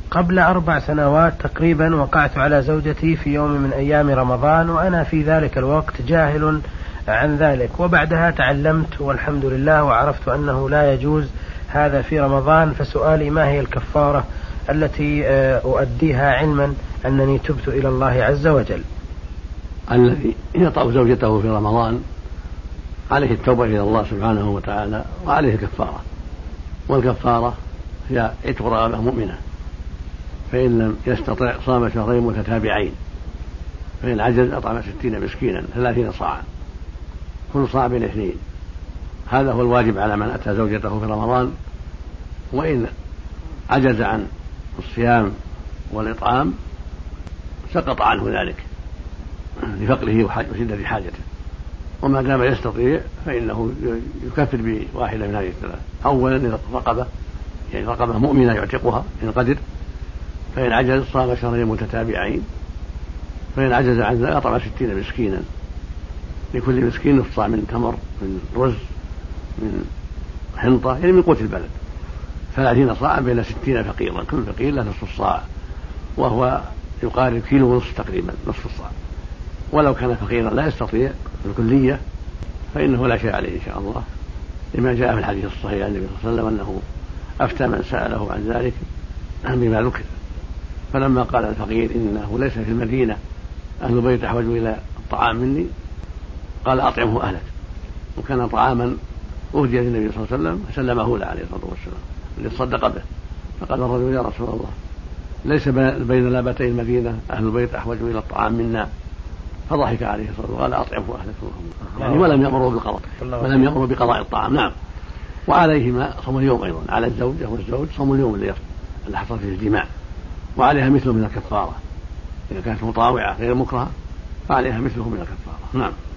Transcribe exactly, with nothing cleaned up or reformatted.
قبل أربع سنوات تقريبا وقعت على زوجتي في يوم من أيام رمضان وأنا في ذلك الوقت جاهل عن ذلك، وبعدها تعلمت والحمد لله وعرفت أنه لا يجوز هذا في رمضان. فسؤالي ما هي الكفارة التي أؤديها علما أنني تبت إلى الله عز وجل؟ الذي يطأ زوجته في رمضان عليه التوبة إلى الله سبحانه وتعالى وعليه الكفارة، والكفارة هي عتق رقبة مؤمنة، فإن لم يستطع صام شهرين متتابعين، فإن عجز أطعم ستين مسكينا ثلاثين صاعا كل صاع بين اثنين. هذا هو الواجب على من أتى زوجته في رمضان، وإن عجز عن الصيام والإطعام سقط عنه ذلك لفقره وشدة حاجته، وما دام يستطيع فإنه يكفر بواحدة من هذه الثلاث. أولا رقبة، يعني رقبة مؤمنة يعتقها إن قدر، فإن عجز صام شهرين متتابعين، فإن عجز عن ذلك أطعم ستين مسكينا، لكل مسكين نصف صاع من تمر من رز من حنطة، يعني من قوت البلد، ثلاثين صاعا بين ستين فقيرا، كل فقير له نصف الصاع، وهو يقارب كيلو ونصف تقريبا، نصف الصاع. ولو كان فقيرا لا يستطيع الكلية فإنه لا شيء عليه إن شاء الله، لما جاء في الحديث الصحيح عن النبي صلى الله عليه وسلم أنه أفتى من سأله عن ذلك بما ذكر، فلما قال الفقير إنه ليس في المدينة أهل البيت أحوج إلى الطعام مني، قال أطعمه أهلك، وكان طعاما أهدي للنبي صلى الله عليه وسلم فسلمه له عليه الصلاة والسلام ليتصدق به، فقال الرجل يا رسول الله ليس بين لابتي المدينة أهل البيت أحوج إلى الطعام منا، فضحك عليه الصلاة والسلام وقال أطعمه أهلك، يعني ولم يأمروا بالقضاء ولم يأمروا بقضاء الطعام. نعم. وعليهما صوم اليوم أيضا، على الزوجة والزوج صوم اليوم اللي حصل فيه الجماع، وعليها مثله من الكفارة إذا كانت مطاوعة غير مكرهة فعليها مثله من الكفارة. نعم.